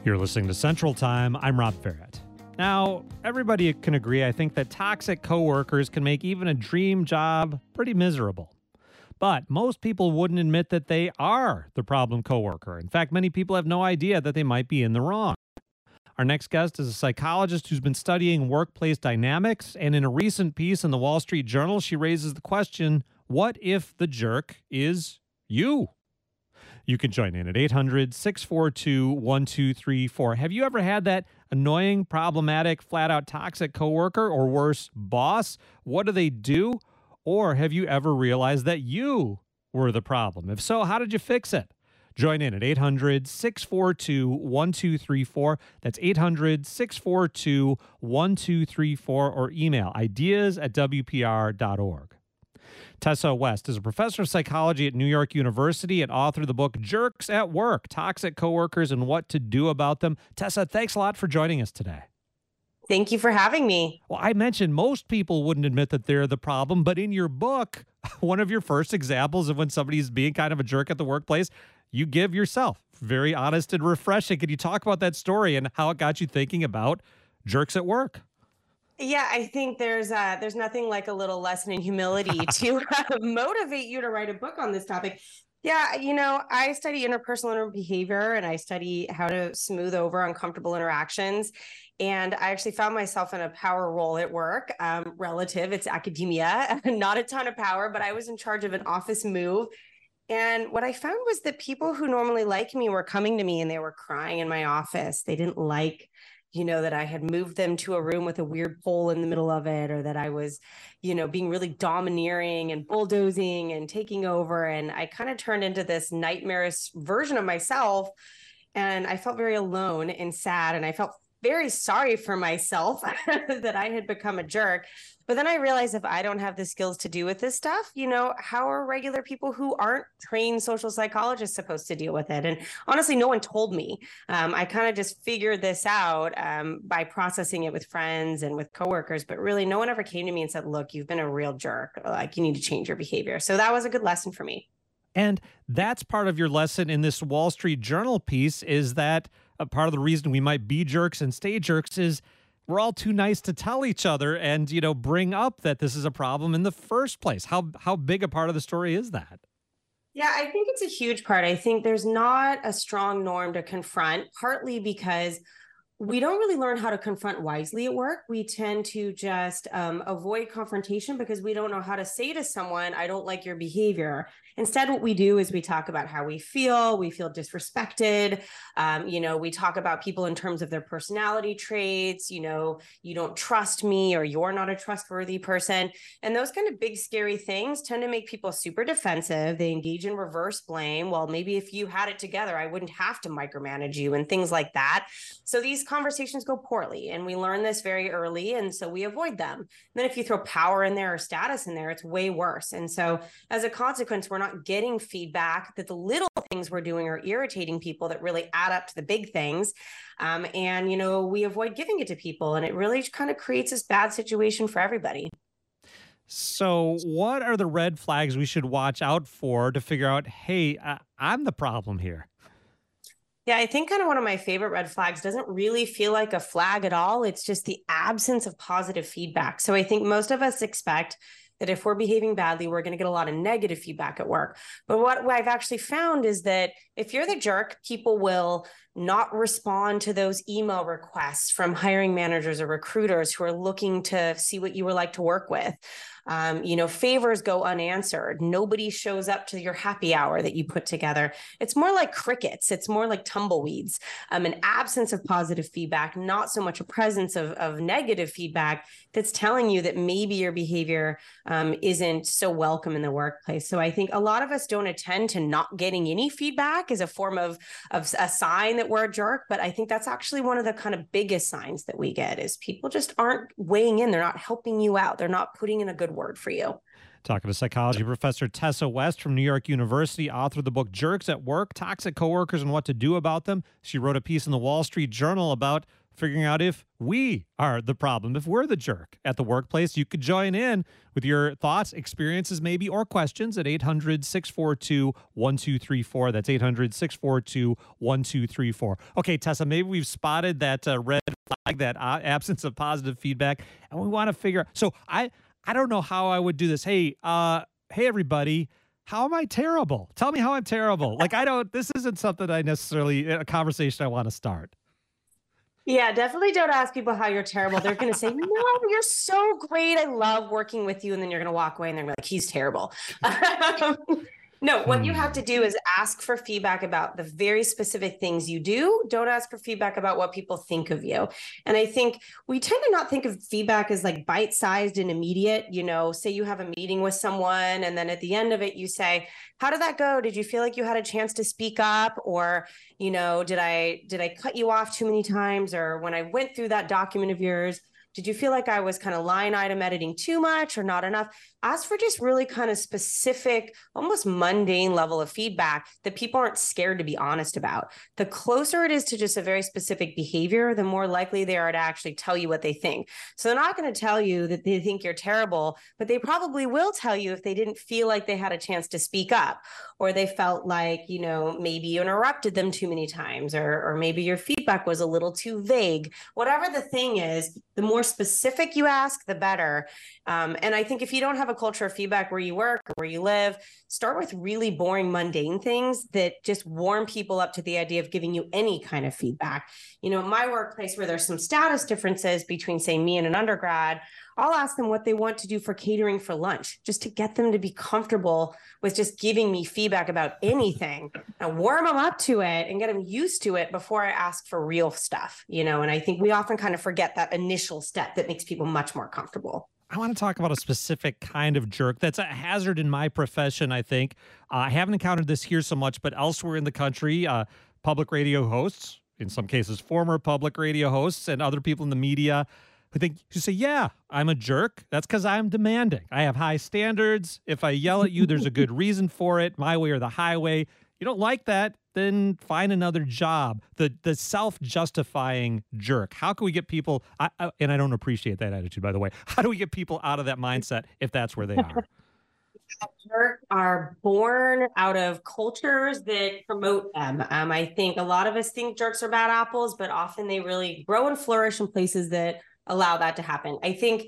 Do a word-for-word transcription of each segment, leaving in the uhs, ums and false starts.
You're listening to Central Time. I'm Rob Ferret. Now, everybody can agree, I think, that toxic coworkers can make even a dream job pretty miserable. But most people wouldn't admit that they are the problem coworker. In fact, many people have no idea that they might be in the wrong. Our next guest is a psychologist who's been studying workplace dynamics, and in a recent piece in the Wall Street Journal, she raises the question, what if the jerk is you? You can join in at eight hundred, six four two, one two three four. Have you ever had that annoying, problematic, flat-out toxic coworker, or worse, boss? What do they do? Or have you ever realized that you were the problem? If so, how did you fix it? Join in at eight hundred, six four two, one two three four. That's eight hundred, six four two, one two three four, or email ideas at w p r dot org. Tessa West is a professor of psychology at New York University and author of the book Jerks at Work, Toxic Coworkers and What to Do About Them. Tessa, thanks a lot for joining us today. Thank you for having me. Well, I mentioned most people wouldn't admit that they're the problem, but in your book, one of your first examples of when somebody's being kind of a jerk at the workplace, you give yourself. Very honest and refreshing. Could you talk about that story and how it got you thinking about jerks at work? Yeah, I think there's uh, there's nothing like a little lesson in humility to uh, motivate you to write a book on this topic. Yeah, you know, I study interpersonal behavior and I study how to smooth over uncomfortable interactions. And I actually found myself in a power role at work, um, relative. It's academia, not a ton of power, but I was in charge of an office move. And what I found was that people who normally like me were coming to me and they were crying in my office. They didn't like, you know, that I had moved them to a room with a weird pole in the middle of it, or that I was, you know, being really domineering and bulldozing and taking over. And I kind of turned into this nightmarish version of myself. And I felt very alone and sad. And I felt very sorry for myself that I had become a jerk. But then I realized if I don't have the skills to do with this stuff, you know, how are regular people who aren't trained social psychologists supposed to deal with it? And honestly, no one told me. Um, I kind of just figured this out um, by processing it with friends and with coworkers. But really, no one ever came to me and said, look, you've been a real jerk. Like, you need to change your behavior. So that was a good lesson for me. And that's part of your lesson in this Wall Street Journal piece, is that a part of the reason we might be jerks and stay jerks is we're all too nice to tell each other and, you know, bring up that this is a problem in the first place. How how big a part of the story is that? Yeah, I think it's a huge part. I think there's not a strong norm to confront, partly because we don't really learn how to confront wisely at work. We tend to just um, avoid confrontation because we don't know how to say to someone, I don't like your behavior. Instead, what we do is we talk about how we feel. We feel disrespected. Um, you know, we talk about people in terms of their personality traits. You know, you don't trust me, or you're not a trustworthy person. And those kind of big, scary things tend to make people super defensive. They engage in reverse blame. Well, maybe if you had it together, I wouldn't have to micromanage you and things like that. So these conversations go poorly, and we learn this very early, and so we avoid them. And then if you throw power in there or status in there, it's way worse. And so as a consequence, we're not getting feedback that the little things we're doing are irritating people that really add up to the big things. Um, and, you know, we avoid giving it to people, and it really kind of creates this bad situation for everybody. So what are the red flags we should watch out for to figure out, hey, uh, I'm the problem here? Yeah, I think kind of one of my favorite red flags doesn't really feel like a flag at all. It's just the absence of positive feedback. So I think most of us expect that if we're behaving badly, we're going to get a lot of negative feedback at work. But what I've actually found is that if you're the jerk, people will not respond to those email requests from hiring managers or recruiters who are looking to see what you were like to work with. Um, you know, favors go unanswered. Nobody shows up to your happy hour that you put together. It's more like crickets. It's more like tumbleweeds. Um, an absence of positive feedback, not so much a presence of, of negative feedback that's telling you that maybe your behavior um, isn't so welcome in the workplace. So I think a lot of us don't attend to not getting any feedback as a form of, of a sign that we're a jerk. But I think that's actually one of the kind of biggest signs that we get is people just aren't weighing in. They're not helping you out. They're not putting in a good word for you. Talking to psychology professor Tessa West from New York University, author of the book Jerks at Work, Toxic Coworkers and What to Do About Them. She wrote a piece in the Wall Street Journal about figuring out if we are the problem, if we're the jerk at the workplace. You could join in with your thoughts, experiences, maybe, or questions at eight hundred, six four two, one two three four. That's eight hundred, six four two, one two three four. Okay, Tessa, maybe we've spotted that uh, red flag, that uh, absence of positive feedback, and we want to figure. So I, I don't know how I would do this. Hey, uh, hey, everybody. How am I terrible? Tell me how I'm terrible. Like, I don't, this isn't something I necessarily, a conversation I want to start. Yeah, definitely don't ask people how you're terrible. They're going to say, no, you're so great. I love working with you. And then you're going to walk away and they're like, he's terrible. No, what you have to do is ask for feedback about the very specific things you do. Don't ask for feedback about what people think of you. And I think we tend to not think of feedback as like bite-sized and immediate. You know, say you have a meeting with someone and then at the end of it, you say, how did that go? Did you feel like you had a chance to speak up? Or, you know, did I, did I cut you off too many times? Or when I went through that document of yours, did you feel like I was kind of line item editing too much or not enough? Ask for just really kind of specific, almost mundane level of feedback that people aren't scared to be honest about. The closer it is to just a very specific behavior, the more likely they are to actually tell you what they think. So they're not going to tell you that they think you're terrible, but they probably will tell you if they didn't feel like they had a chance to speak up, or they felt like, you know, maybe you interrupted them too many times, or, or maybe your feedback was a little too vague. Whatever the thing is, the more specific you ask, the better. Um, and I think if you don't have a culture of feedback where you work or where you live, start with really boring, mundane things that just warm people up to the idea of giving you any kind of feedback. You know, in my workplace where there's some status differences between, say, me and an undergrad, I'll ask them what they want to do for catering for lunch, just to get them to be comfortable with just giving me feedback about anything and warm them up to it and get them used to it before I ask for real stuff, you know, and I think we often kind of forget that initial step that makes people much more comfortable. I want to talk about a specific kind of jerk that's a hazard in my profession, I think. Uh, I haven't encountered this here so much, but elsewhere in the country, uh, public radio hosts, in some cases former public radio hosts, and other people in the media who think, who say, yeah, I'm a jerk. That's because I'm demanding. I have high standards. If I yell at you, there's a good reason for it, my way or the highway. You don't like that, then find another job. The the self-justifying jerk. How can we get people, I, I, and I don't appreciate that attitude, by the way. How do we get people out of that mindset if that's where they are? Jerks are born out of cultures that promote them. Um, I think a lot of us think jerks are bad apples, but often they really grow and flourish in places that allow that to happen. I think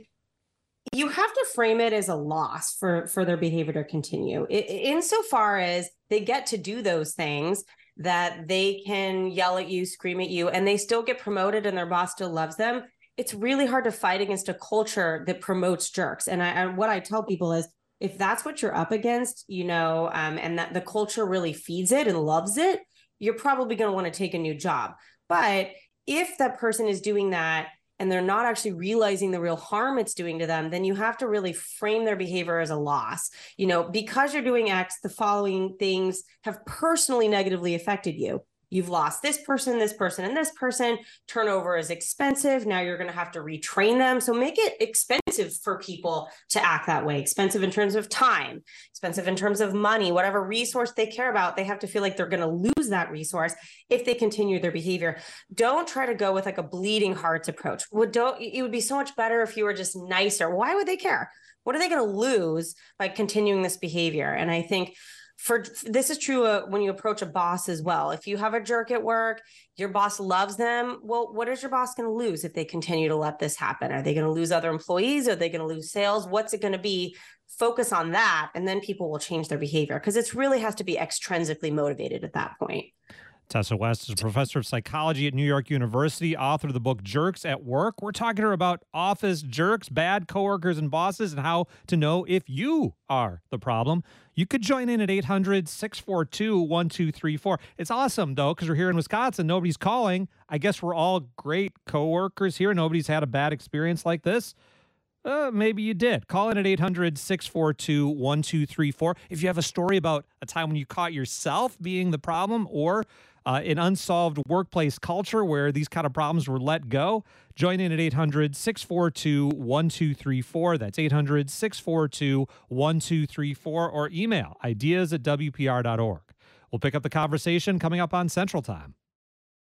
you have to frame it as a loss for, for their behavior to continue. It, insofar as they get to do those things, that they can yell at you, scream at you, and they still get promoted and their boss still loves them. It's really hard to fight against a culture that promotes jerks. And I, and what I tell people is, if that's what you're up against, you know, um, and that the culture really feeds it and loves it, you're probably going to want to take a new job. But if that person is doing that and they're not actually realizing the real harm it's doing to them, then you have to really frame their behavior as a loss. You know, because you're doing X, the following things have personally negatively affected you. You've lost this person, this person, and this person. Turnover is expensive. Now you're going to have to retrain them. So make it expensive for people to act that way. Expensive in terms of time, expensive in terms of money, whatever resource they care about. They have to feel like they're going to lose that resource if they continue their behavior. Don't try to go with like a bleeding hearts approach. Would don't, it would be so much better if you were just nicer. Why would they care? What are they going to lose by continuing this behavior? And I think For this is true uh, when you approach a boss as well. If you have a jerk at work, your boss loves them. Well, what is your boss going to lose if they continue to let this happen? Are they going to lose other employees? Are they going to lose sales? What's it going to be? Focus on that, and then people will change their behavior, because it really has to be extrinsically motivated at that point. Tessa West is a professor of psychology at New York University, author of the book Jerks at Work. We're talking to her about office jerks, bad coworkers and bosses, and how to know if you are the problem. You could join in at eight hundred, six four two, one two three four. It's awesome, though, because we're here in Wisconsin. Nobody's calling. I guess we're all great coworkers here. Nobody's had a bad experience like this. Uh, maybe you did. Call in at eight hundred, six four two, one two three four. If you have a story about a time when you caught yourself being the problem, or uh, an unsolved workplace culture where these kind of problems were let go, join in at eight hundred, six four two, one two three four. That's eight hundred, six four two, one two three four, or email ideas at W P R dot org. We'll pick up the conversation coming up on Central Time.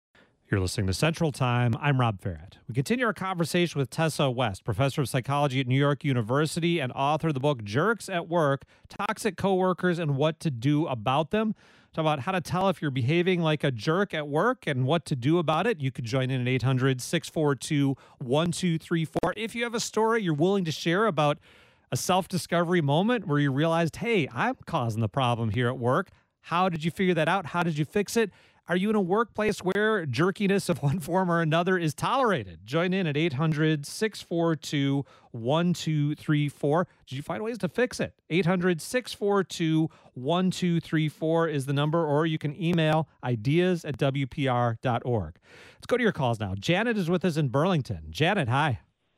You're listening to Central Time. I'm Rob Ferret. We continue our conversation with Tessa West, professor of psychology at New York University and author of the book Jerks at Work, Toxic Coworkers and What to Do About Them. Talk about how to tell if you're behaving like a jerk at work and what to do about it. You could join in at eight hundred, six four two, one two three four. If you have a story you're willing to share about a self-discovery moment where you realized, hey, I'm causing the problem here at work. How did you figure that out? How did you fix it? Are you in a workplace where jerkiness of one form or another is tolerated? Join in at eight hundred, six four two, one two three four. Did you find ways to fix it? eight hundred, six four two, one two three four is the number, or you can email ideas at w p r dot org. Let's go to your calls now. Janet is with us in Burlington. Janet, hi.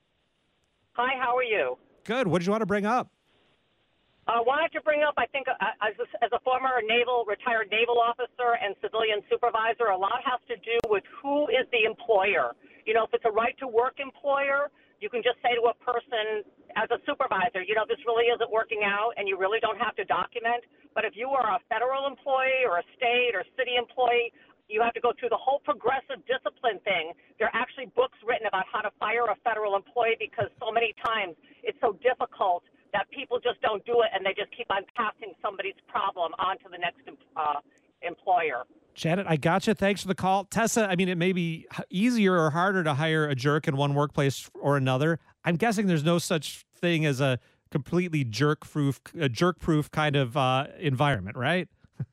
Hi, how are you? Good. What did you want to bring up? I uh, wanted to bring up, I think, uh, as, a, as a former naval, retired naval officer and civilian supervisor, a lot has to do with who is the employer. You know, if it's a right-to-work employer, you can just say to a person as a supervisor, you know, this really isn't working out, and you really don't have to document. But if you are a federal employee or a state or city employee, you have to go through the whole progressive discipline thing. There are actually books written about how to fire a federal employee because so many times it's so difficult that people just don't do it, and they just keep on passing somebody's problem on to the next uh, employer. Janet, I gotcha. Thanks for the call. Tessa, I mean, it may be easier or harder to hire a jerk in one workplace or another. I'm guessing there's no such thing as a completely jerk-proof, a jerk-proof kind of uh, environment, right?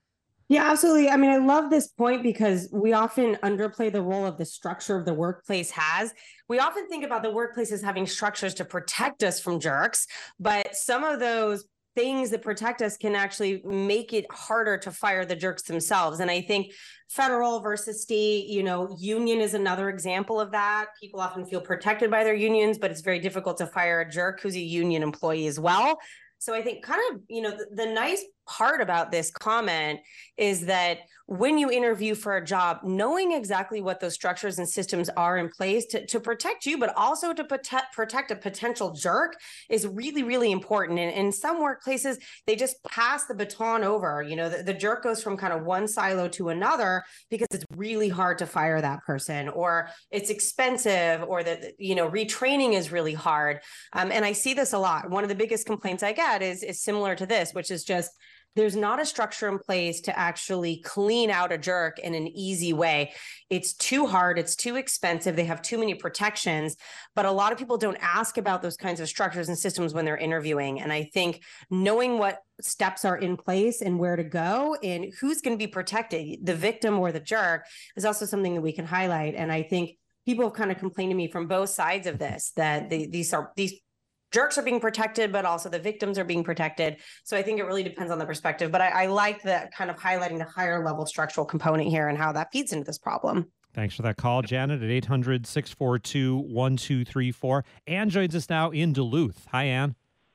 Yeah, absolutely. I mean, I love this point because we often underplay the role of the structure of the workplace has. We often think about the workplace as having structures to protect us from jerks, but some of those things that protect us can actually make it harder to fire the jerks themselves. And I think federal versus state, you know, union is another example of that. People often feel protected by their unions, but it's very difficult to fire a jerk who's a union employee as well. So I think kind of, you know, the, the nice part about this comment is that when you interview for a job, knowing exactly what those structures and systems are in place to, to protect you, but also to protect, protect a potential jerk is really, really important. And in some workplaces, they just pass the baton over. You know, the, the jerk goes from kind of one silo to another because it's really hard to fire that person, or it's expensive, or that, you know, retraining is really hard. Um, and I see this a lot. One of the biggest complaints I get is, is similar to this, which is just, there's not a structure in place to actually clean out a jerk in an easy way. It's too hard. It's too expensive. They have too many protections, but a lot of people don't ask about those kinds of structures and systems when they're interviewing. And I think knowing what steps are in place and where to go and who's going to be protected, the victim or the jerk, is also something that we can highlight. And I think people have kind of complained to me from both sides of this, that they, these are these jerks are being protected, but also the victims are being protected. So I think it really depends on the perspective. But I, I like that kind of highlighting the higher level structural component here and how that feeds into this problem. Thanks for that call, Janet, at eight hundred, six four two, one two three four. Ann joins us now in Duluth. Hi, Ann.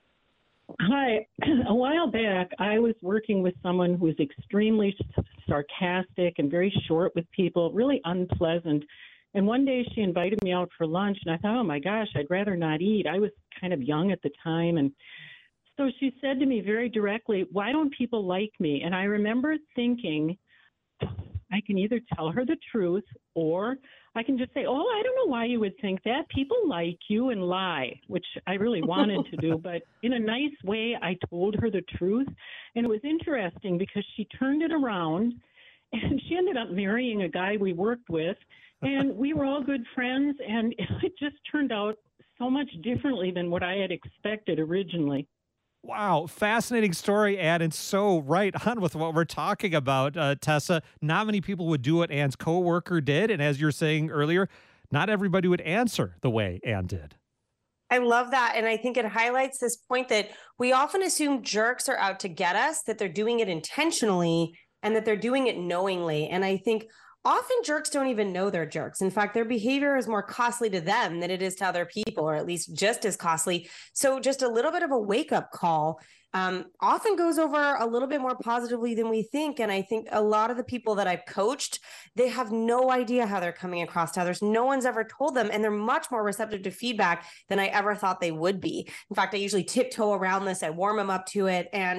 Hi. A while back, I was working with someone who was extremely sarcastic and very short with people, really unpleasant. And one day she invited me out for lunch, and I thought, oh, my gosh, I'd rather not eat. I was kind of young at the time. And so she said to me very directly, why don't people like me? And I remember thinking, I can either tell her the truth, or I can just say, oh, I don't know why you would think that. People like you, and lie, which I really wanted to do. But in a nice way, I told her the truth. And it was interesting because she turned it around, and she ended up marrying a guy we worked with. And we were all good friends, and it just turned out so much differently than what I had expected originally. Wow, fascinating story, Ann, and so right on with what we're talking about, uh, Tessa. Not many people would do what Ann's coworker did, and as you're saying earlier, not everybody would answer the way Ann did. I love that, and I think it highlights this point that we often assume jerks are out to get us, that they're doing it intentionally, and that they're doing it knowingly. And I think often jerks don't even know they're jerks. In fact, their behavior is more costly to them than it is to other people, or at least just as costly. So just a little bit of a wake-up call um, often goes over a little bit more positively than we think. And I think a lot of the people that I've coached, they have no idea how they're coming across to others. No one's ever told them, and they're much more receptive to feedback than I ever thought they would be. In fact, I usually tiptoe around this. I warm them up to it. And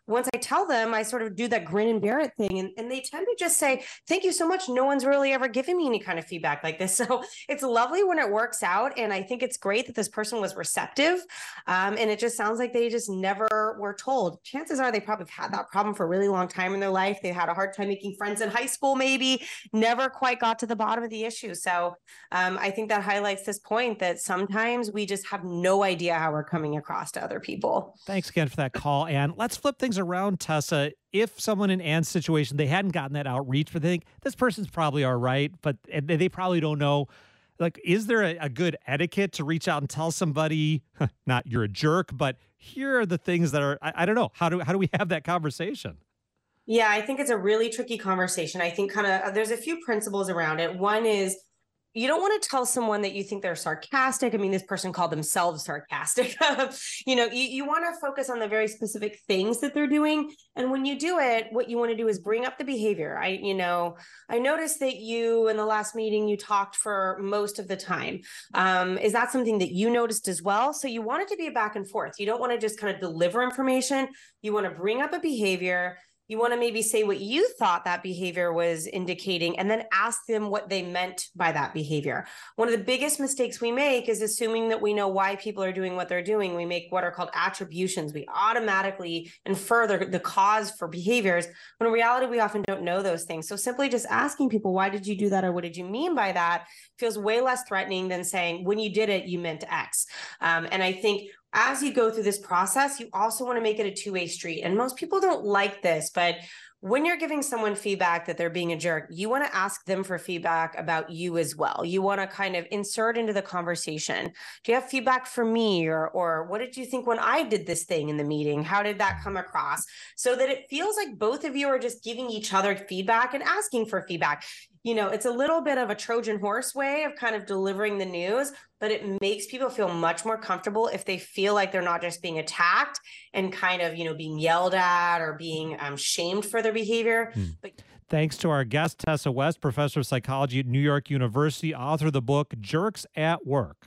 once I tell them, I sort of do that grin and bear it thing. And, and they tend to just say, thank you so much. No one's really ever given me any kind of feedback like this. So it's lovely when it works out. And I think it's great that this person was receptive. Um, and it just sounds like they just never were told. Chances are they probably had that problem for a really long time in their life. They had a hard time making friends in high school, maybe never quite got to the bottom of the issue. So um, I think that highlights this point that sometimes we just have no idea how we're coming across to other people. Thanks again for that call, Ann. Let's flip things around, Tessa. If someone in Ann's situation, they hadn't gotten that outreach, but they think this person's probably all right, but they probably don't know. Like, is there a, a good etiquette to reach out and tell somebody, not you're a jerk, but here are the things that are, I, I don't know, how do how do we have that conversation? Yeah, I think it's a really tricky conversation. I think kind of there's a few principles around it. One is you don't want to tell someone that you think they're sarcastic. I mean, this person called themselves sarcastic. you know, you, you want to focus on the very specific things that they're doing. And when you do it, what you want to do is bring up the behavior. I, you know, I noticed that you, in the last meeting, you talked for most of the time. Um, is that something that you noticed as well? So you want it to be a back and forth. You don't want to just kind of deliver information. You want to bring up a behavior. You want to maybe say what you thought that behavior was indicating and then ask them what they meant by that behavior. One of the biggest mistakes we make is assuming that we know why people are doing what they're doing. We make what are called attributions. We automatically infer the, the cause for behaviors, when in reality, we often don't know those things. So simply just asking people, why did you do that? Or what did you mean by that? Feels way less threatening than saying, when you did it, you meant X. Um, and I think as you go through this process, you also want to make it a two-way street. And most people don't like this, but when you're giving someone feedback that they're being a jerk, you want to ask them for feedback about you as well. You want to kind of insert into the conversation. Do you have feedback for me? Or, or what did you think when I did this thing in the meeting? How did that come across? So that it feels like both of you are just giving each other feedback and asking for feedback. You know, it's a little bit of a Trojan horse way of kind of delivering the news, but it makes people feel much more comfortable if they feel like they're not just being attacked and kind of, you know, being yelled at or being um, shamed for their behavior. Hmm. But Thanks to our guest, Tessa West, professor of psychology at New York University, author of the book Jerks at Work.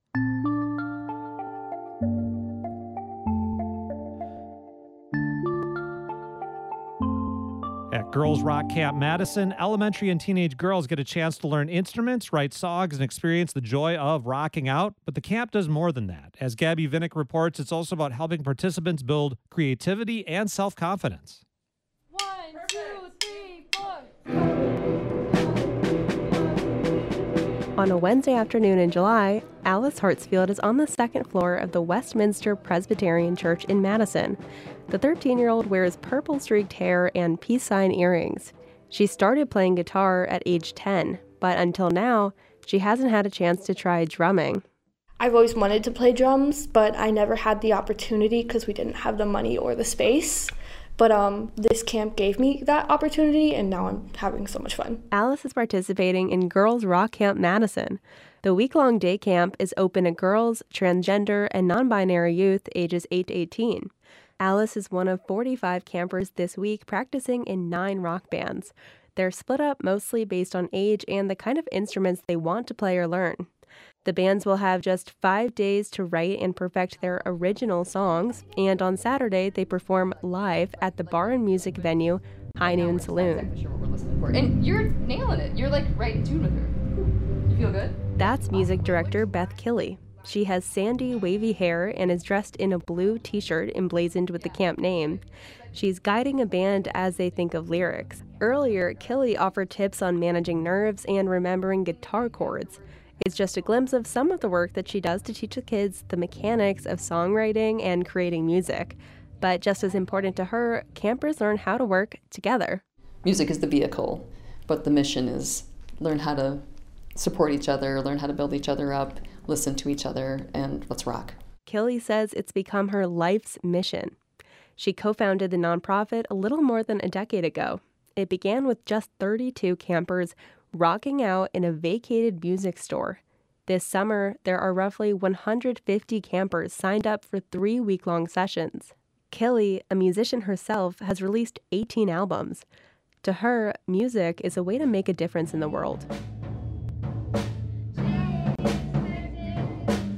At Girls Rock Camp Madison, elementary and teenage girls get a chance to learn instruments, write songs, and experience the joy of rocking out. But the camp does more than that. As Gabby Vinnick reports, it's also about helping participants build creativity and self-confidence. One, two, three, four. On a Wednesday afternoon in July, Alice Hartsfield is on the second floor of the Westminster Presbyterian Church in Madison. The thirteen-year-old wears purple-streaked hair and peace sign earrings. She started playing guitar at age ten, but until now, she hasn't had a chance to try drumming. I've always wanted to play drums, but I never had the opportunity because we didn't have the money or the space. But um, this camp gave me that opportunity, and now I'm having so much fun. Alice is participating in Girls Rock Camp Madison. The week-long day camp is open to girls, transgender, and non-binary youth ages eight to eighteen. Alice is one of forty-five campers this week practicing in nine rock bands. They're split up mostly based on age and the kind of instruments they want to play or learn. The bands will have just five days to write and perfect their original songs, and on Saturday they perform live at the bar and music venue High Noon Saloon. Exactly sure what we're listening for. And you're nailing it. You're like right in tune with her. You feel good? That's music director Beth Killey. She has sandy, wavy hair and is dressed in a blue t-shirt emblazoned with the camp name. She's guiding a band as they think of lyrics. Earlier, Killey offered tips on managing nerves and remembering guitar chords. It's just a glimpse of some of the work that she does to teach the kids the mechanics of songwriting and creating music. But just as important to her, campers learn how to work together. Music is the vehicle, but the mission is learn how to support each other, learn how to build each other up, listen to each other, and let's rock. Killey says it's become her life's mission. She co-founded the nonprofit a little more than a decade ago. It began with just thirty-two campers rocking out in a vacated music store. This summer, there are roughly one hundred fifty campers signed up for three week-long sessions. Killey, a musician herself, has released eighteen albums. To her, music is a way to make a difference in the world.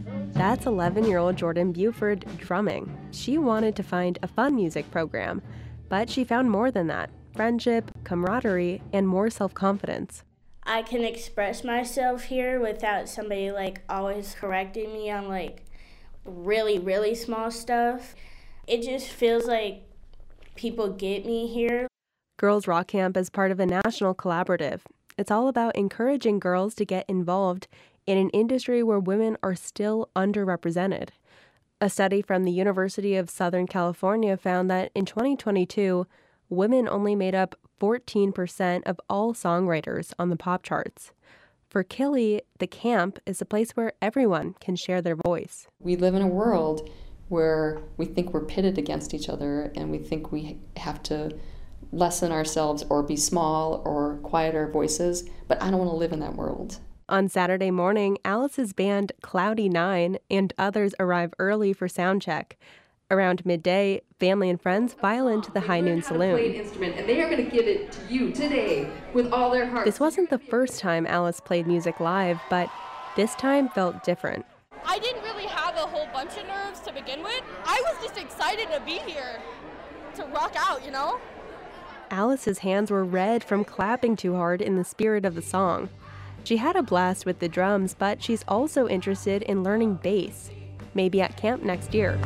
That's eleven-year-old Jordan Buford drumming. She wanted to find a fun music program, but she found more than that: friendship, camaraderie, and more self-confidence. I can express myself here without somebody like always correcting me on like really, really small stuff. It just feels like people get me here. Girls Rock Camp is part of a national collaborative. It's all about encouraging girls to get involved in an industry where women are still underrepresented. A study from the University of Southern California found that in twenty twenty-two, women only made up fourteen percent of all songwriters on the pop charts. For Killy, the camp is a place where everyone can share their voice. We live in a world where we think we're pitted against each other and we think we have to lessen ourselves or be small or quiet our voices, but I don't want to live in that world. On Saturday morning, Alice's band Cloudy Nine and others arrive early for sound check. Around midday, family and friends file into the High Noon Saloon. Play an instrument, and they are going to give it to you today with all their heart. This wasn't the first time Alice played music live, but this time felt different. I didn't really have a whole bunch of nerves to begin with. I was just excited to be here, to rock out, you know? Alice's hands were red from clapping too hard in the spirit of the song. She had a blast with the drums, but she's also interested in learning bass, maybe at camp next year.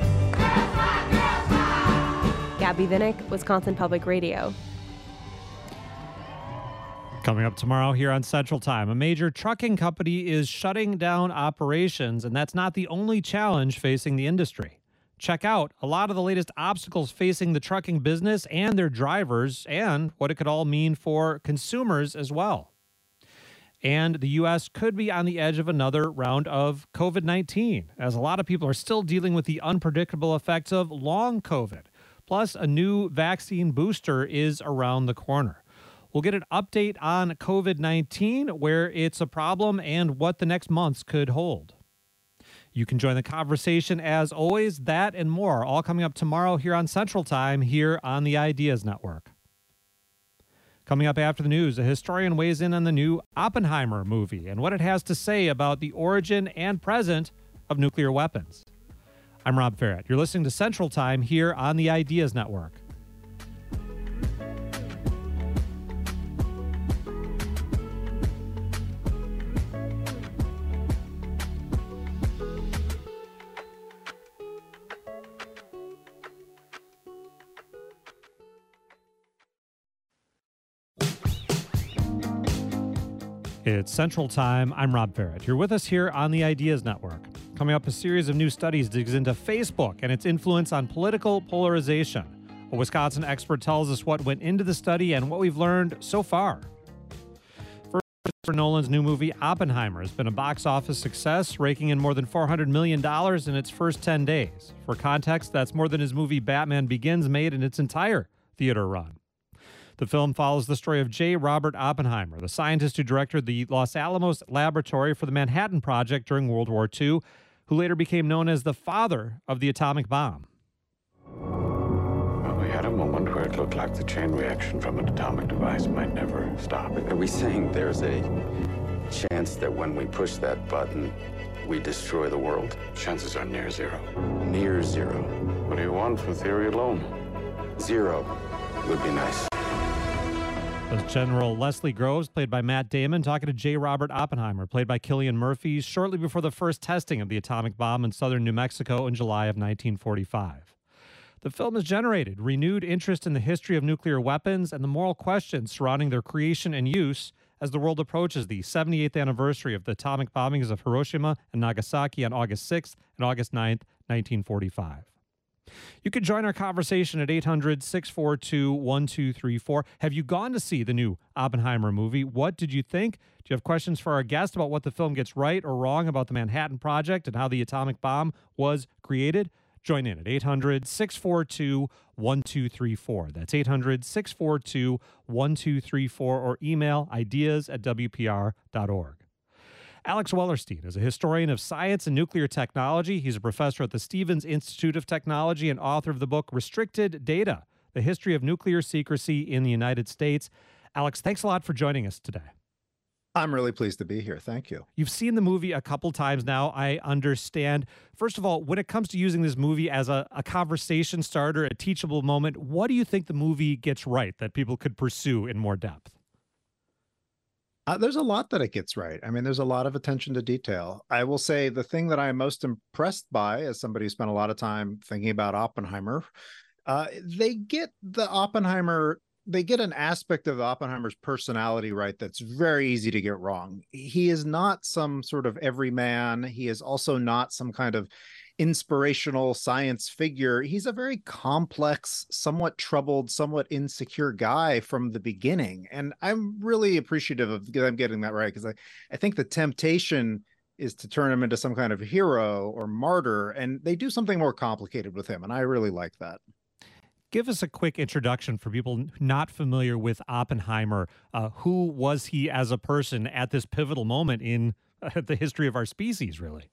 Gabby Vinnick, Wisconsin Public Radio. Coming up tomorrow here on Central Time, a major trucking company is shutting down operations, and that's not the only challenge facing the industry. Check out a lot of the latest obstacles facing the trucking business and their drivers, and what it could all mean for consumers as well. And the U S could be on the edge of another round of COVID nineteen, as a lot of people are still dealing with the unpredictable effects of long COVID. Plus, a new vaccine booster is around the corner. We'll get an update on COVID nineteen, where it's a problem, and what the next months could hold. You can join the conversation as always, that and more, all coming up tomorrow here on Central Time, here on the Ideas Network. Coming up after the news, a historian weighs in on the new Oppenheimer movie and what it has to say about the origin and present of nuclear weapons. I'm Rob Ferret. You're listening to Central Time here on the Ideas Network. It's Central Time. I'm Rob Ferret. You're with us here on the Ideas Network. Coming up, a series of new studies digs into Facebook and its influence on political polarization. A Wisconsin expert tells us what went into the study and what we've learned so far. First, Christopher Nolan's new movie Oppenheimer has been a box office success, raking in more than four hundred million dollars in its first ten days. For context, that's more than his movie Batman Begins made in its entire theater run. The film follows the story of J. Robert Oppenheimer, the scientist who directed the Los Alamos Laboratory for the Manhattan Project during World War Two, who later became known as the father of the atomic bomb. Well, we had a moment where it looked like the chain reaction from an atomic device might never stop. Are we saying there's a chance that when we push that button, we destroy the world? Chances are near zero. Near zero. What do you want for theory alone? Zero would be nice. That's General Leslie Groves, played by Matt Damon, talking to J. Robert Oppenheimer, played by Cillian Murphy, shortly before the first testing of the atomic bomb in southern New Mexico in July of nineteen forty-five. The film has generated renewed interest in the history of nuclear weapons and the moral questions surrounding their creation and use as the world approaches the seventy-eighth anniversary of the atomic bombings of Hiroshima and Nagasaki on August sixth and August ninth, nineteen forty-five. You can join our conversation at eight hundred, six four two, one two three four. Have you gone to see the new Oppenheimer movie? What did you think? Do you have questions for our guest about what the film gets right or wrong about the Manhattan Project and how the atomic bomb was created? Join in at eight hundred, six four two, one two three four. That's eight hundred, six four two, one two three four, or email ideas at w p r dot org. Alex Wellerstein is a historian of science and nuclear technology. He's a professor at the Stevens Institute of Technology and author of the book Restricted Data, The History of Nuclear Secrecy in the United States. Alex, thanks a lot for joining us today. I'm really pleased to be here. Thank you. You've seen the movie a couple times now, I understand. First of all, when it comes to using this movie as a, a conversation starter, a teachable moment, what do you think the movie gets right that people could pursue in more depth? Uh, there's a lot that it gets right. I mean, there's a lot of attention to detail. I will say the thing that I'm most impressed by, as somebody who spent a lot of time thinking about Oppenheimer, uh, they get the Oppenheimer they get an aspect of Oppenheimer's personality right that's very easy to get wrong. He is not some sort of everyman. He is also not some kind of inspirational science figure. He's a very complex, somewhat troubled, somewhat insecure guy from the beginning. And I'm really appreciative of them getting that right, because I, I think the temptation is to turn him into some kind of hero or martyr, and they do something more complicated with him, and I really like that. Give us a quick introduction for people not familiar with Oppenheimer. Uh, who was he as a person at this pivotal moment in uh, the history of our species, really?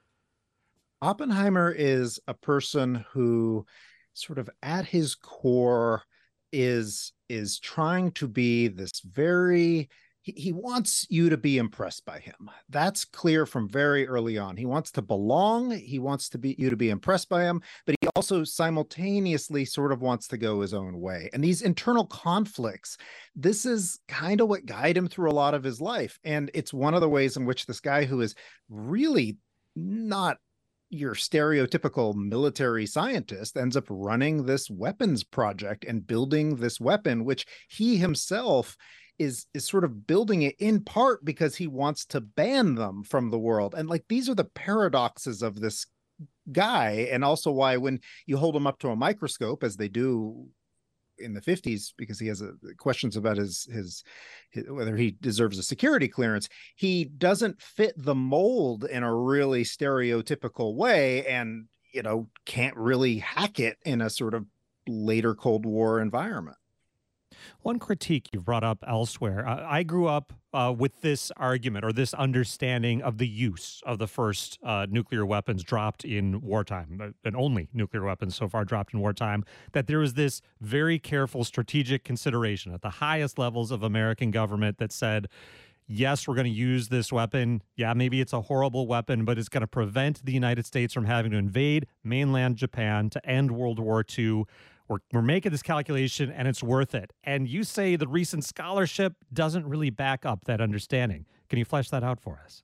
Oppenheimer is a person who sort of at his core is, is trying to be this very... He, he wants you to be impressed by him. That's clear from very early on. He wants to belong. He wants to be you to be impressed by him, but he also simultaneously sort of wants to go his own way. And these internal conflicts, this is kind of what guide him through a lot of his life. And it's one of the ways in which this guy who is really not your stereotypical military scientist ends up running this weapons project and building this weapon, which he himself is is sort of building it in part because he wants to ban them from the world. And like, these are the paradoxes of this guy, and also why when you hold him up to a microscope, as they do in the fifties, because he has a, questions about his, his his whether he deserves a security clearance, he doesn't fit the mold in a really stereotypical way, and you know, can't really hack it in a sort of later Cold War environment. One critique you've brought up elsewhere. Uh, I grew up uh, with this argument or this understanding of the use of the first uh, nuclear weapons dropped in wartime, and only nuclear weapons so far dropped in wartime, that there was this very careful strategic consideration at the highest levels of American government that said, yes, we're going to use this weapon. Yeah, maybe it's a horrible weapon, but it's going to prevent the United States from having to invade mainland Japan to end World War Two. We're, we're making this calculation, and it's worth it. And you say the recent scholarship doesn't really back up that understanding. Can you flesh that out for us?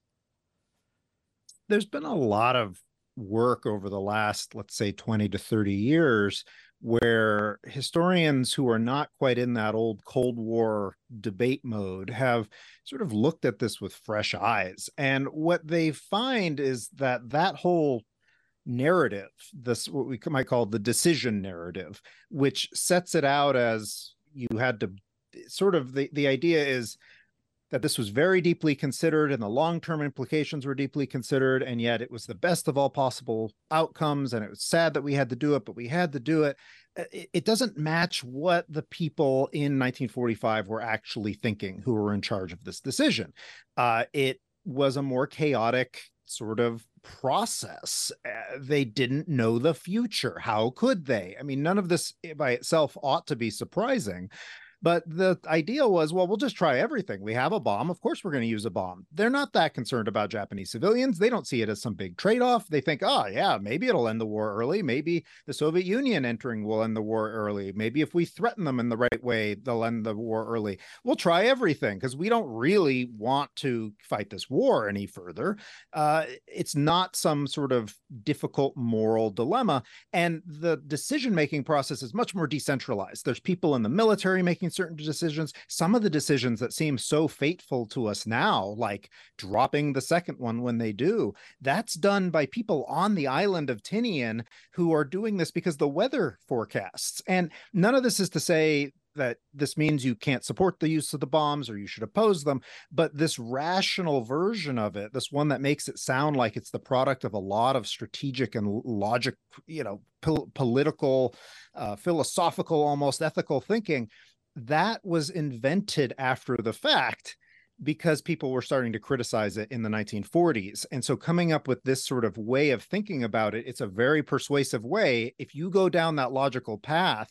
There's been a lot of work over the last, let's say, twenty to thirty years where historians who are not quite in that old Cold War debate mode have sort of looked at this with fresh eyes. And what they find is that that whole narrative, this what we might call the decision narrative, which sets it out as you had to sort of the, the idea is that this was very deeply considered and the long-term implications were deeply considered, and yet it was the best of all possible outcomes, and it was sad that we had to do it, but we had to do it. It, it doesn't match what the people in nineteen forty-five were actually thinking who were in charge of this decision. Uh, it was a more chaotic sort of process. Uh, they didn't know the future. How could they? I mean, none of this by itself ought to be surprising. But the idea was, well, we'll just try everything. We have a bomb. Of course, we're going to use a bomb. They're not that concerned about Japanese civilians. They don't see it as some big trade-off. They think, oh, yeah, maybe it'll end the war early. Maybe the Soviet Union entering will end the war early. Maybe if we threaten them in the right way, they'll end the war early. We'll try everything because we don't really want to fight this war any further. Uh, it's not some sort of difficult moral dilemma. And the decision-making process is much more decentralized. There's people in the military making certain decisions. Some of the decisions that seem so fateful to us now, like dropping the second one when they do, that's done by people on the island of Tinian who are doing this because the weather forecasts. And none of this is to say that this means you can't support the use of the bombs or you should oppose them, but this rational version of it, this one that makes it sound like it's the product of a lot of strategic and logic, you know, pol- political, uh, philosophical, almost ethical thinking, that was invented after the fact because people were starting to criticize it in the nineteen forties. And so coming up with this sort of way of thinking about it, it's a very persuasive way. If you go down that logical path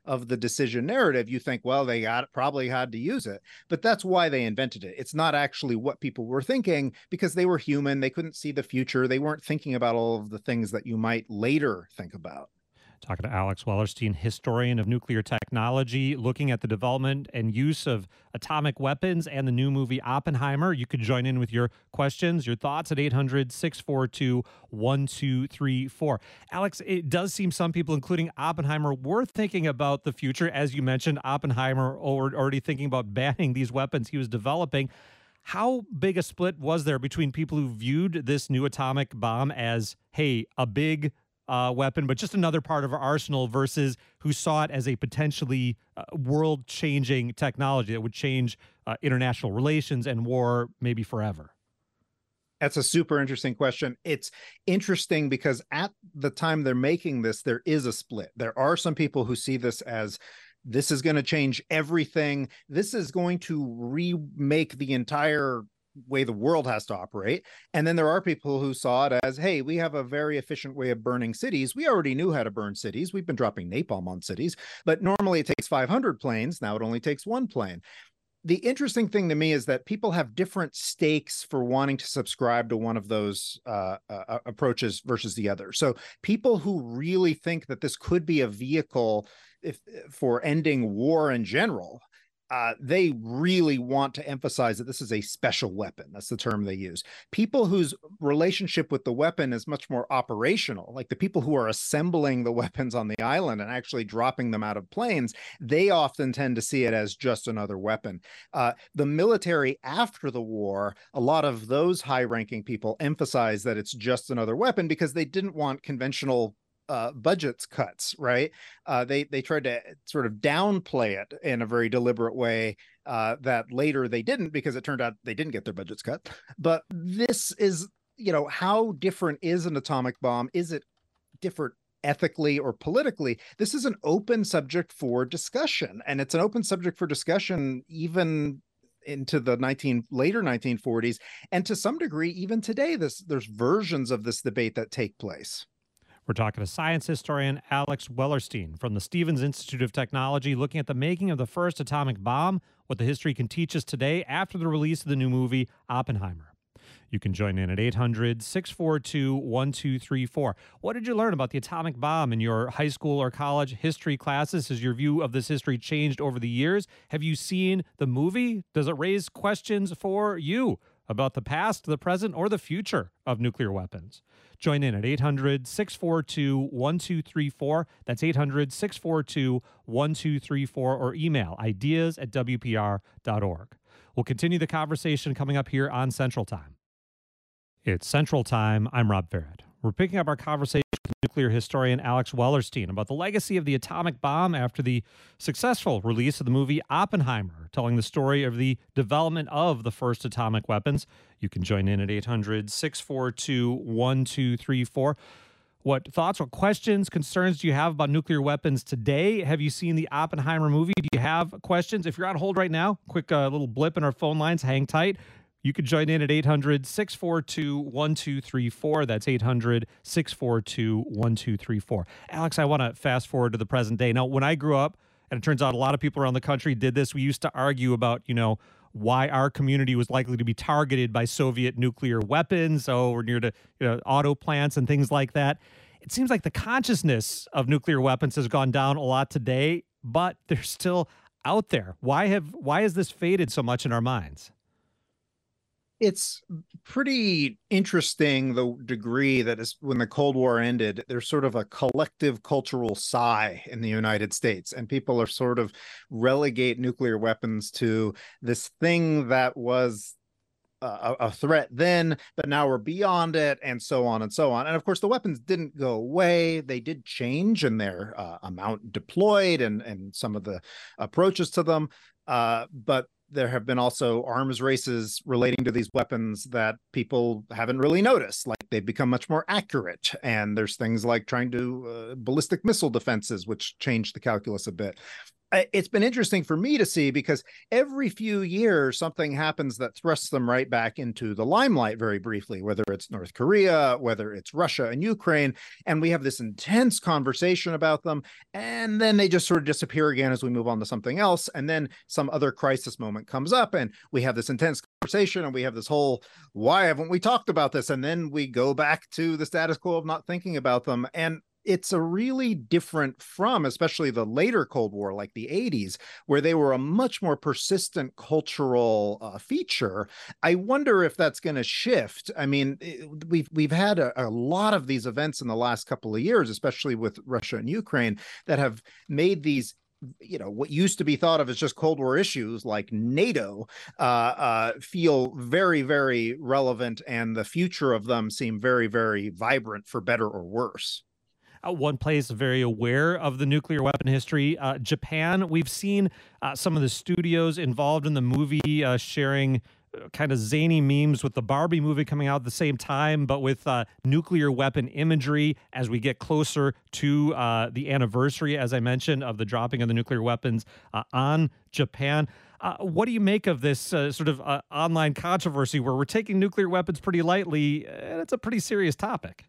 of the decision narrative, you think, well, they got probably had to use it. But that's why they invented it. It's not actually what people were thinking, because they were human. They couldn't see the future. They weren't thinking about all of the things that you might later think about. Talking to Alex Wellerstein, historian of nuclear technology, looking at the development and use of atomic weapons and the new movie Oppenheimer. You could join in with your questions, your thoughts at eight hundred, six four two, one two three four. Alex, it does seem some people, including Oppenheimer, were thinking about the future. As you mentioned, Oppenheimer already thinking about banning these weapons he was developing. How big a split was there between people who viewed this new atomic bomb as, hey, a big Uh, weapon, but just another part of our arsenal, versus who saw it as a potentially uh, world-changing technology that would change uh, international relations and war maybe forever? That's a super interesting question. It's interesting because at the time they're making this, there is a split. There are some people who see this as, this is going to change everything. This is going to remake the entire way the world has to operate. And then there are people who saw it as, hey, we have a very efficient way of burning cities. We already knew how to burn cities. We've been dropping napalm on cities, but normally it takes five hundred planes. Now it only takes one plane. The interesting thing to me is that people have different stakes for wanting to subscribe to one of those uh, uh, approaches versus the other. So people who really think that this could be a vehicle if, for ending war in general, Uh, they really want to emphasize that this is a special weapon. That's the term they use. People whose relationship with the weapon is much more operational, like the people who are assembling the weapons on the island and actually dropping them out of planes, they often tend to see it as just another weapon. Uh, the military after the war, a lot of those high-ranking people emphasize that it's just another weapon because they didn't want conventional Uh, budgets cuts, right? Uh, they they tried to sort of downplay it in a very deliberate way uh, that later they didn't, because it turned out they didn't get their budgets cut. But this is, you know, how different is an atomic bomb? Is it different ethically or politically? This is an open subject for discussion, and it's an open subject for discussion even into the nineteen later nineteen forties, and to some degree even today. This there's versions of this debate that take place. We're talking to science historian Alex Wellerstein from the Stevens Institute of Technology, looking at the making of the first atomic bomb, what the history can teach us today after the release of the new movie Oppenheimer. You can join in at eight hundred, six four two, one two three four. What did you learn about the atomic bomb in your high school or college history classes? Has your view of this history changed over the years? Have you seen the movie? Does it raise questions for you about the past, the present, or the future of nuclear weapons? Join in at eight hundred, six four two, one two three four. That's eight hundred, six four two, one two three four, or email ideas at W P R dot org. We'll continue the conversation coming up here on Central Time. It's Central Time. I'm Rob Farrett. We're picking up our conversation with nuclear historian Alex Wellerstein about the legacy of the atomic bomb after the successful release of the movie Oppenheimer, telling the story of the development of the first atomic weapons. You can join in at eight hundred, six four two, one two three four. What thoughts or questions, concerns do you have about nuclear weapons today? Have you seen the Oppenheimer movie? Do you have questions? If you're on hold right now, quick uh, little blip in our phone lines. Hang tight. You can join in at eight hundred, six four two, one two three four. That's eight hundred, six four two, one two three four. Alex, I want to fast forward to the present day. Now, when I grew up, and it turns out a lot of people around the country did this, we used to argue about, you know, why our community was likely to be targeted by Soviet nuclear weapons. So we're near to, you know, auto plants and things like that. It seems like the consciousness of nuclear weapons has gone down a lot today, but they're still out there. Why have why has this faded so much in our minds? It's pretty interesting, the degree that is, when the Cold War ended, there's sort of a collective cultural sigh in the United States, and people are sort of relegate nuclear weapons to this thing that was a, a threat then, but now we're beyond it, and so on and so on. And of course, the weapons didn't go away. They did change in their uh, amount deployed and, and some of the approaches to them. Uh, but there have been also arms races relating to these weapons that people haven't really noticed. Like, they've become much more accurate. And there's things like trying to uh, ballistic missile defenses, which changed the calculus a bit. It's been interesting for me to see because every few years something happens that thrusts them right back into the limelight very briefly, whether it's North Korea, whether it's Russia and Ukraine, and we have this intense conversation about them, and then they just sort of disappear again as we move on to something else, and then some other crisis moment comes up and we have this intense conversation and we have this whole, why haven't we talked about this? And then we go back to the status quo of not thinking about them. And it's a really different from, especially the later Cold War, like the eighties, where they were a much more persistent cultural uh, feature. I wonder if that's going to shift. I mean, we've we've had a, a lot of these events in the last couple of years, especially with Russia and Ukraine, that have made these, you know, what used to be thought of as just Cold War issues like NATO uh, uh, feel very, very relevant, and the future of them seem very, very vibrant, for better or worse. Uh, one place very aware of the nuclear weapon history, uh, Japan. We've seen uh, some of the studios involved in the movie uh, sharing uh, kind of zany memes with the Barbie movie coming out at the same time, but with uh, nuclear weapon imagery as we get closer to uh, the anniversary, as I mentioned, of the dropping of the nuclear weapons uh, on Japan. Uh, what do you make of this uh, sort of uh, online controversy where we're taking nuclear weapons pretty lightly, and it's a pretty serious topic?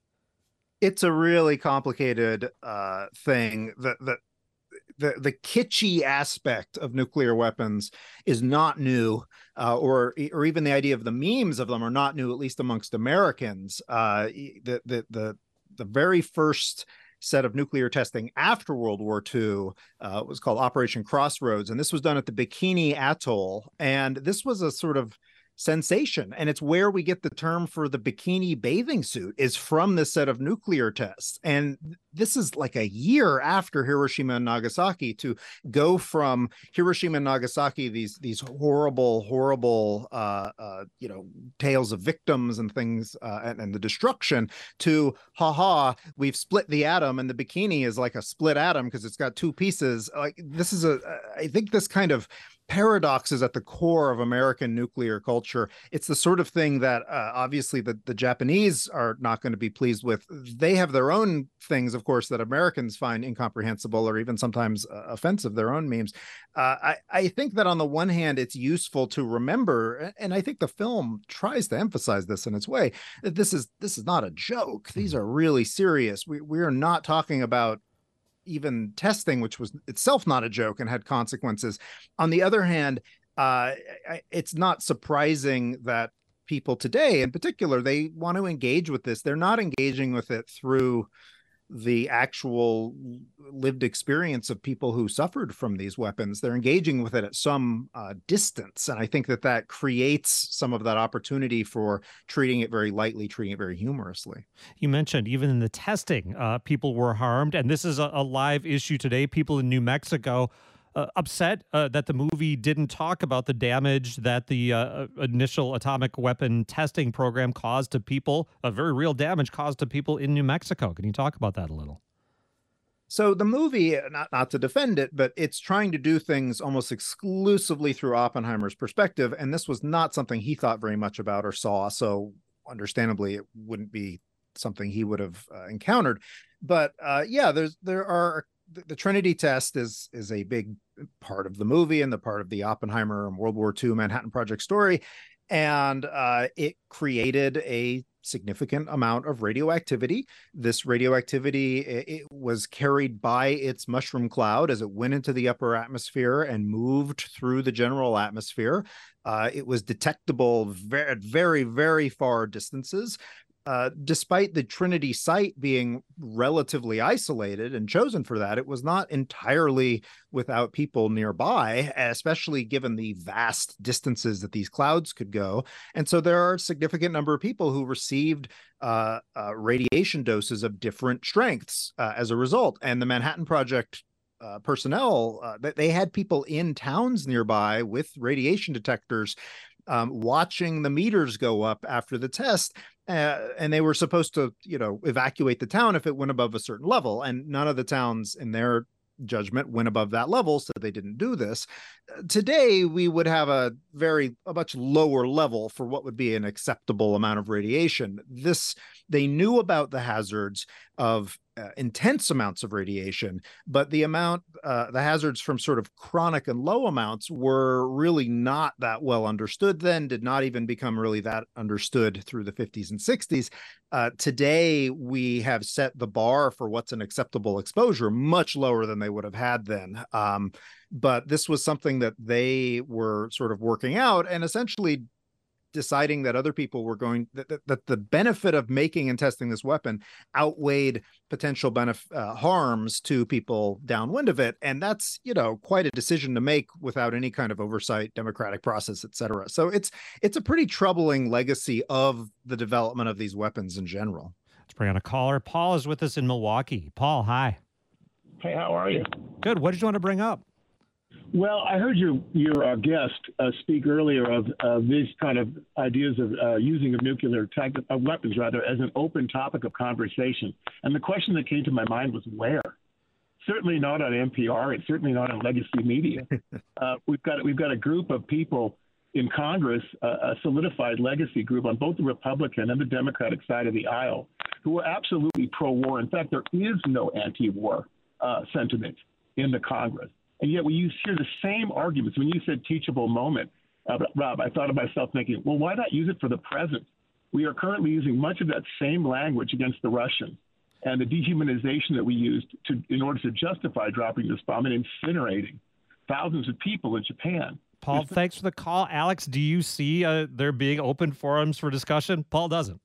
It's a really complicated uh, thing. The, the the the kitschy aspect of nuclear weapons is not new, uh, or or even the idea of the memes of them are not new, at least amongst Americans. Uh, the the the the very first set of nuclear testing after World War Two uh, was called Operation Crossroads, and this was done at the Bikini Atoll, and this was a sort of sensation, and it's where we get the term for the bikini bathing suit, is from this set of nuclear tests. And this is like a year after Hiroshima and Nagasaki. To go from Hiroshima and Nagasaki, these these horrible horrible uh uh you know tales of victims and things uh, and, and the destruction, to haha, we've split the atom, and the bikini is like a split atom because it's got two pieces. Like, this is a I think this kind of paradox is at the core of American nuclear culture. It's the sort of thing that uh, obviously the, the Japanese are not going to be pleased with. They have their own things, of course, that Americans find incomprehensible or even sometimes uh, offensive, their own memes. Uh, I, I think that on the one hand, it's useful to remember, and I think the film tries to emphasize this in its way, that this is this is not a joke. These are really serious. We, we are not talking about even testing, which was itself not a joke and had consequences. On the other hand, uh, it's not surprising that people today, in particular, they want to engage with this. They're not engaging with it through the actual lived experience of people who suffered from these weapons. They're engaging with it at some uh, distance. And I think that that creates some of that opportunity for treating it very lightly, treating it very humorously. You mentioned even in the testing, uh, people were harmed. And this is a, a live issue today. People in New Mexico Uh, upset uh, that the movie didn't talk about the damage that the uh, initial atomic weapon testing program caused to people, a very real damage caused to people in New Mexico. Can you talk about that a little? So the movie, not, not to defend it, but it's trying to do things almost exclusively through Oppenheimer's perspective, and this was not something he thought very much about or saw, so understandably it wouldn't be something he would have uh, encountered. But uh, yeah, there's there are the Trinity test is is a big part of the movie and the part of the Oppenheimer and World War Two Manhattan Project story. And uh, it created a significant amount of radioactivity. This radioactivity, it, it was carried by its mushroom cloud as it went into the upper atmosphere and moved through the general atmosphere. Uh, it was detectable very, at very, very far distances. Uh, despite the Trinity site being relatively isolated and chosen for that, it was not entirely without people nearby, especially given the vast distances that these clouds could go. And so there are a significant number of people who received uh, uh, radiation doses of different strengths uh, as a result. And the Manhattan Project uh, personnel, uh, they had people in towns nearby with radiation detectors Um, watching the meters go up after the test, uh, and they were supposed to, you know, evacuate the town if it went above a certain level, and none of the towns in their judgment went above that level, so they didn't do this. Today, we would have a very, a much lower level for what would be an acceptable amount of radiation. This, they knew about the hazards of uh, intense amounts of radiation, but the amount, uh, the hazards from sort of chronic and low amounts were really not that well understood then, did not even become really that understood through the fifties and sixties. Uh, today, we have set the bar for what's an acceptable exposure much lower than they would have had then. Um, but this was something that they were sort of working out and essentially deciding that other people were going, that, that, that the benefit of making and testing this weapon outweighed potential benef- uh, harms to people downwind of it. And that's, you know, quite a decision to make without any kind of oversight, democratic process, et cetera. So it's, it's a pretty troubling legacy of the development of these weapons in general. Let's bring on a caller. Paul is with us in Milwaukee. Paul, hi. Hey, how are you? Good. What did you want to bring up? Well, I heard your your uh, guest uh, speak earlier of uh, these kind of ideas of uh, using of nuclear type of weapons, rather, as an open topic of conversation. And the question that came to my mind was where? Certainly not on N P R. It's certainly not on legacy media. uh, we've got we've got a group of people in Congress, uh, a solidified legacy group on both the Republican and the Democratic side of the aisle, who are absolutely pro-war. In fact, there is no anti-war uh, sentiment in the Congress. And yet we use, hear the same arguments. When you said teachable moment, uh, Rob, I thought of myself thinking, well, why not use it for the present? We are currently using much of that same language against the Russians and the dehumanization that we used to, in order to justify dropping this bomb and incinerating thousands of people in Japan. Paul, Is thanks for the call. Alex, do you see uh, there being open forums for discussion? Paul doesn't.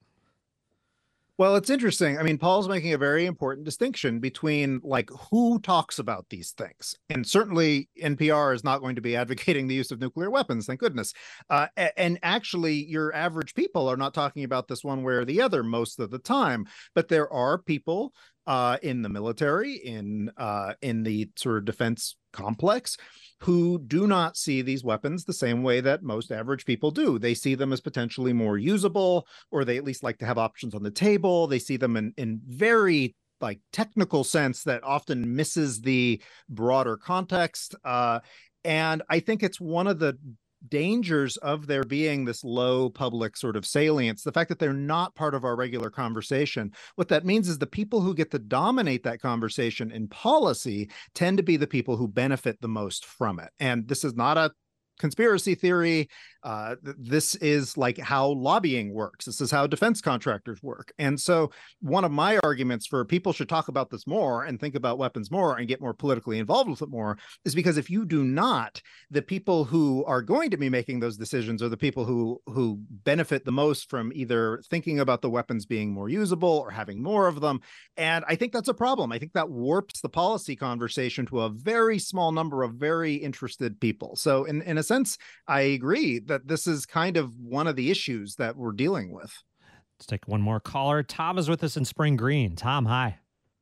Well, it's interesting. I mean, Paul's making a very important distinction between like who talks about these things. And certainly N P R is not going to be advocating the use of nuclear weapons, thank goodness. Uh, and actually, your average people are not talking about this one way or the other most of the time. But there are people uh, in the military, in uh, in the sort of defense complex, who do not see these weapons the same way that most average people do. They see them as potentially more usable, or they at least like to have options on the table. They see them in, in very like technical sense that often misses the broader context. Uh, and I think it's one of the dangers of there being this low public sort of salience, the fact that they're not part of our regular conversation. What that means is the people who get to dominate that conversation in policy tend to be the people who benefit the most from it. And this is not a conspiracy theory. Uh, this is like how lobbying works. This is how defense contractors work. And so one of my arguments for people should talk about this more and think about weapons more and get more politically involved with it more is because if you do not, the people who are going to be making those decisions are the people who who benefit the most from either thinking about the weapons being more usable or having more of them. And I think that's a problem. I think that warps the policy conversation to a very small number of very interested people. So in, in a sense, I agree that this is kind of one of the issues that we're dealing with. Let's take one more caller. Tom is with us in Spring Green. Tom, hi.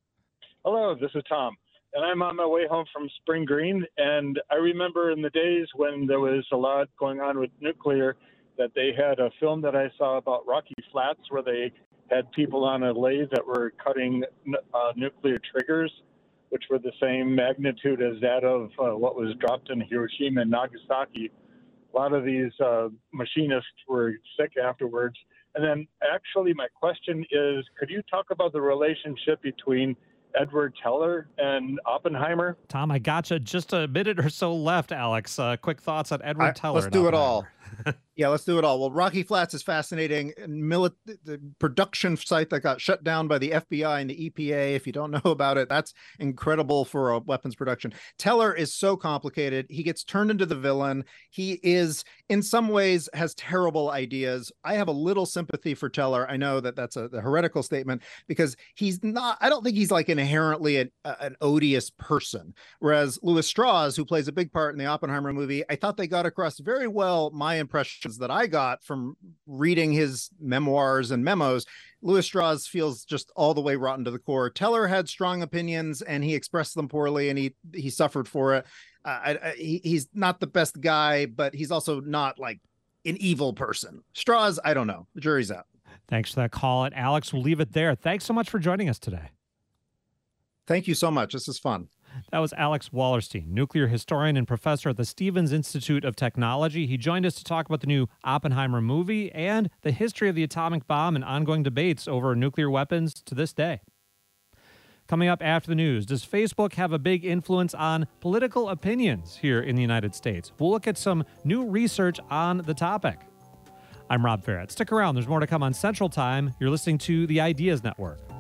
Hello, this is Tom, and I'm on my way home from Spring Green, and I remember in the days when there was a lot going on with nuclear that they had a film that I saw about Rocky Flats where they had people on a lathe that were cutting uh, nuclear triggers, which were the same magnitude as that of uh, what was dropped in Hiroshima and Nagasaki. A lot of these uh, machinists were sick afterwards. And then actually my question is, could you talk about the relationship between Edward Teller and Oppenheimer? Tom, I gotcha. Just a minute or so left, Alex. Uh, quick thoughts on Edward I, Teller. Let's do it all. Yeah, let's do it all. Well, Rocky Flats is fascinating. Mili- the production site that got shut down by the F B I and the E P A. If you don't know about it, that's incredible for a weapons production. Teller is so complicated. He gets turned into the villain. He is, in some ways, has terrible ideas. I have a little sympathy for Teller. I know that that's a, a heretical statement because he's not, I don't think he's like inherently an, an odious person. Whereas Louis Strauss, who plays a big part in the Oppenheimer movie, I thought they got across very well my impressions that I got from reading his memoirs and memos. Louis Strauss feels just all the way rotten to the core. Teller had strong opinions and he expressed them poorly and he he suffered for it. Uh, I, I, he, he's not the best guy, but he's also not like an evil person. Strauss, I don't know. The jury's out. Thanks for that call. And Alex, we'll leave it there. Thanks so much for joining us today. Thank you so much. This is fun. That was Alex Wallerstein, nuclear historian and professor at the Stevens Institute of Technology. He joined us to talk about the new Oppenheimer movie and the history of the atomic bomb and ongoing debates over nuclear weapons to this day. Coming up after the news, does Facebook have a big influence on political opinions here in the United States? We'll look at some new research on the topic. I'm Rob Ferret. Stick around. There's more to come on Central Time. You're listening to the Ideas Network.